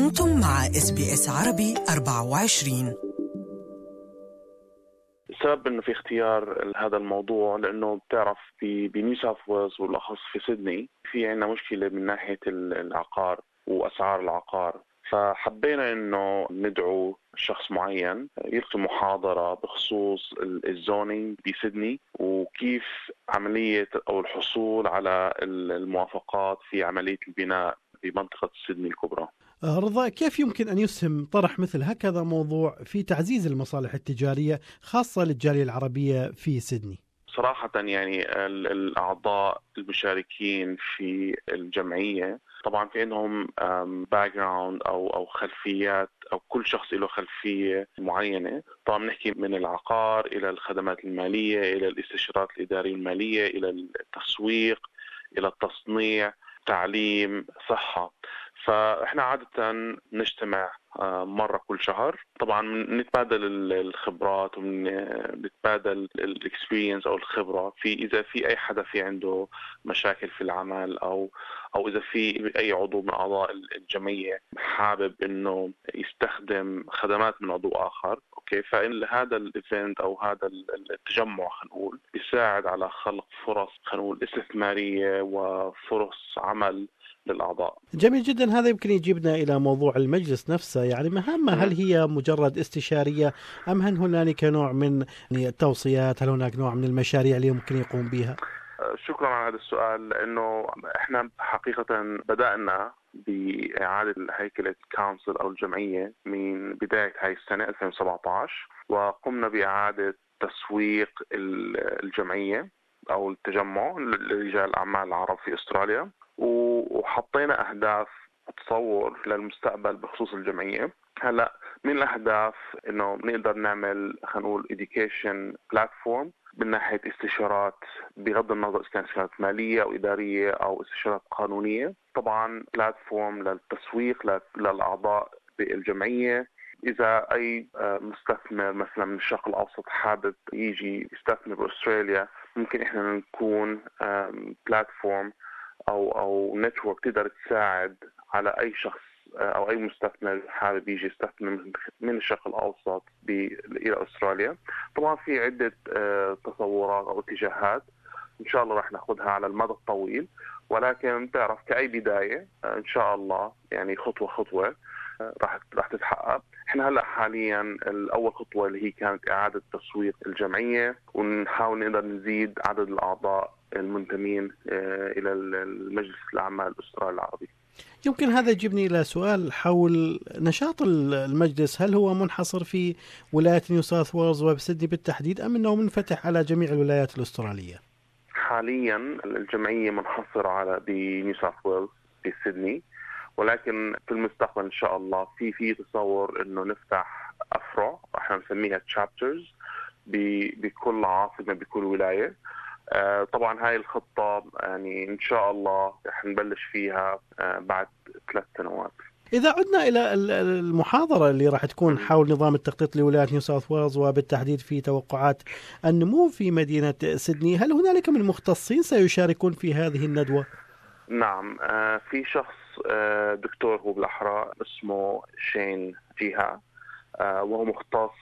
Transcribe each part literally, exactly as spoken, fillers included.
أنتم مع إس بي إس عربي أربعة وعشرين. السبب انه في اختيار هذا الموضوع لانه بتعرف بنيو ساوث ويلز والاخص في سيدني في عندنا مشكله من ناحيه العقار واسعار العقار، فحبينا انه ندعو شخص معين يلقي محاضره بخصوص الزونينج بسيدني وكيف عمليه او الحصول على الموافقات في عمليه البناء في منطقه سيدني الكبرى. رضا، كيف يمكن أن يسهم طرح مثل هكذا موضوع في تعزيز المصالح التجارية خاصة للجالية العربية في سيدني؟ صراحة يعني الأعضاء المشاركين في الجمعية طبعا في عندهم باك جراوند أو أو خلفيات، أو كل شخص له خلفية معينة. طبعا نحكي من العقار إلى الخدمات المالية إلى الاستشارات الإدارية المالية إلى التسويق إلى التصنيع، تعليم، صحة. فإحنا عادة نجتمع مرة كل شهر، طبعا نتبادل الخبرات ونتبادل الاكسبيرينس أو الخبرة في إذا في أي حدا في عنده مشاكل في العمل أو أو إذا في أي عضو من أعضاء الجمعية حابب إنه يستخدم خدمات من عضو آخر. أوكي، فإن هذا الإيفنت أو هذا التجمع خلينا نقول بيساعد على خلق فرص خلينا نقول استثمارية وفرص عمل للأعضاء. جميل جدا. هذا يمكن يجيبنا إلى موضوع المجلس نفسه، يعني مهمة هل هي مجرد استشارية أم هل هناك نوع من التوصيات؟ هل هناك نوع من المشاريع اللي يمكن يقوم بها؟ شكرا على هذا السؤال، لأنه إحنا حقيقة بدأنا بإعادة هيكلة الكونسل أو الجمعية من بداية هاي السنة ألفين وسبعة عشر، وقمنا بإعادة تسويق الجمعية أو التجمع لرجال الأعمال العرب في أستراليا، وحطينا أهداف تصور للمستقبل بخصوص الجمعية. هلأ من الأهداف إنه نقدر نعمل خلينا نقول education platform من ناحية استشارات بغض النظر إذا كانت استشارات مالية أو إدارية أو استشارات قانونية. طبعا بلاتفورم للتسويق للأعضاء بالجمعية. إذا أي مستثمر مثلا من الشرق الأوسط حابب يجي يستثمر بأستراليا، ممكن إحنا نكون بلاتفورم أو أو نتورك تقدر تساعد على أي شخص أو أي مستثمر حابب يجي يستثمر من الشرق الأوسط إلى أستراليا. طبعا في عدة تصورات أو اتجاهات إن شاء الله راح ناخدها على المدى الطويل، ولكن تعرف كأي بداية إن شاء الله يعني خطوة خطوة راح راح تتحقق. إحنا هلا حاليا الأول خطوة اللي هي كانت إعادة تسويق الجمعية، ونحاول نقدر نزيد عدد الأعضاء المنتمين إلى المجلس الأعمال الأسترالي العربي. يمكن هذا يجيبني إلى سؤال حول نشاط المجلس، هل هو منحصر في ولاية نيو ساوث ويلز وبسيدني بالتحديد أم أنه منفتح على جميع الولايات الأسترالية؟ حاليا الجمعية منحصرة على بنيو ساوث ويلز في سيدني، ولكن في المستقبل إن شاء الله في في تصور إنه نفتح أفرع راح نسميها تشابترز بكل عاصمة بكل ولاية. آه طبعا هاي الخطة يعني إن شاء الله رح نبلش فيها آه بعد ثلاث سنوات. إذا عدنا إلى المحاضرة اللي راح تكون حول نظام التخطيط لولاية نيو ساوث ويلز وبالتحديد في توقعات النمو في مدينة سيدني، هل هنالك من مختصين سيشاركون في هذه الندوة؟ نعم، آه في شخص آه دكتور هو بالأحرى اسمه شين جيها، آه وهو مختص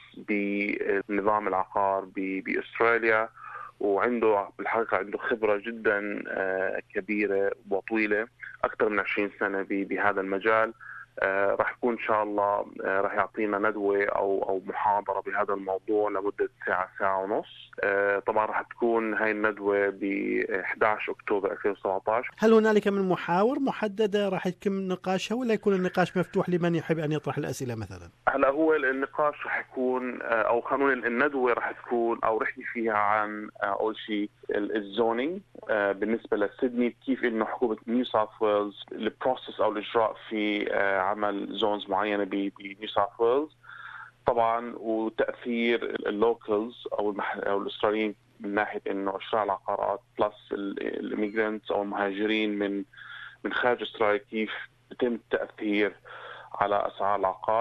بنظام العقار بأستراليا، وعنده بالحقيقة عنده خبرة جدا كبيرة وطويلة أكثر من عشرين سنة بهذا المجال. راح يكون إن شاء الله راح يعطينا ندوة أو أو محاضرة بهذا الموضوع لمدة ساعة ساعة ونص. طبعا راح تكون هاي الندوة ب أحد عشر أكتوبر ألفين وسبعة عشر. هل هنالك من محاور محددة راح يتم نقاشها ولا يكون النقاش مفتوح لمن يحب أن يطرح الأسئلة مثلا؟ هلا هو النقاش راح يكون أو قانون الندوة راح تكون أو رحلة فيها عن أول شيء الزونينج بالنسبة لسيدني، كيف إنه حكومة نيو ساوث ويلز البروسيس أو الإجراء في عمل زونز معينة بنيو ساوث ويلز طبعا، وتأثير اللوكلز أو أو الأستراليين من ناحية إنه شراء العقارات بلس الإميجرانتس أو المهاجرين من من خارج أستراليا كيف يتم التأثير على أسعار العقار.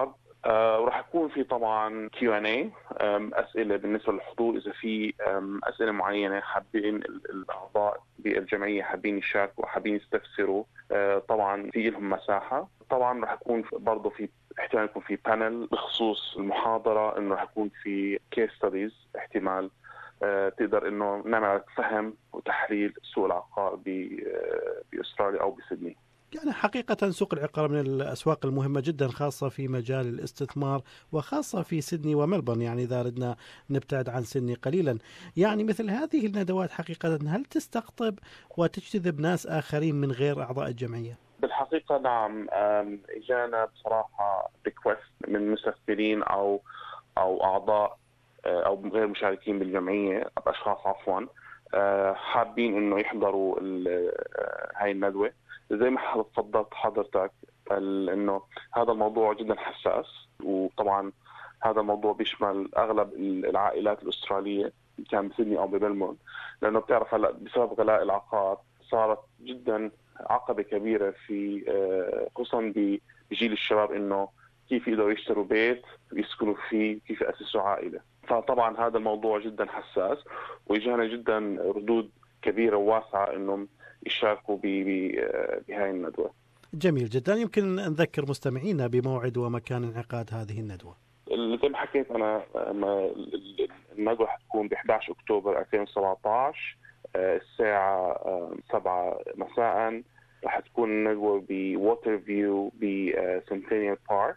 آه وراح يكون في طبعا كيو ان اي، أسئلة بالنسبة للحضور. إذا في أسئلة معينة حابين الأعضاء بالجمعية حابين يشاركوا وحابين يستفسروا، آه طبعا في لهم مساحة. طبعا راح يكون برضه في احتمال يكون في بانل بخصوص المحاضرة، إنه راح يكون في كيس ستاديز احتمال آه تقدر إنه نعمل فهم وتحليل سوق العقار بأستراليا أو بسيدني. يعني حقيقة سوق العقار من الأسواق المهمة جدا، خاصة في مجال الاستثمار وخاصة في سيدني وملبورن. يعني إذا أردنا نبتعد عن سيدني قليلا، يعني مثل هذه الندوات حقيقة هل تستقطب وتجذب ناس آخرين من غير أعضاء الجمعية؟ بالحقيقة نعم، إجانا بصراحة ريكوست من مستثمرين أو أو أعضاء أو غير مشاركين بالجمعية، أشخاص عفوا حابين إنه يحضروا هاي الندوة. زي ما تفضلت حضرتك إنه هذا الموضوع جدا حساس، وطبعا هذا الموضوع بيشمل أغلب العائلات الأسترالية كان بسيدني أو بملبورن، لأنه بتعرف هلا بسبب غلاء العقار صارت جدا عقبة كبيرة في خصوصا بجيل الشباب إنه كيف يقدروا يشتروا بيت يسكنوا فيه، كيف يأسسوا عائلة. فطبعا هذا الموضوع جدا حساس، وإجانا جدا ردود كبيرة وواسعة إنهم يشاركوا بهاي الندوة. جميل جدا. يمكن نذكر مستمعينا بموعد ومكان انعقاد هذه الندوة. زي ما حكيت أنا، الندوة حتكون ب أحد عشر أكتوبر ألفين وسبعة عشر الساعة سبعة مساء. راح تكون الندوة بووتر فيو بسنتينيال بارك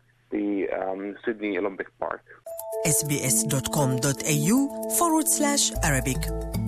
بسيدني أولمبيك بارك. إس بي إس دوت كوم دوت إيه يو forward slash Arabic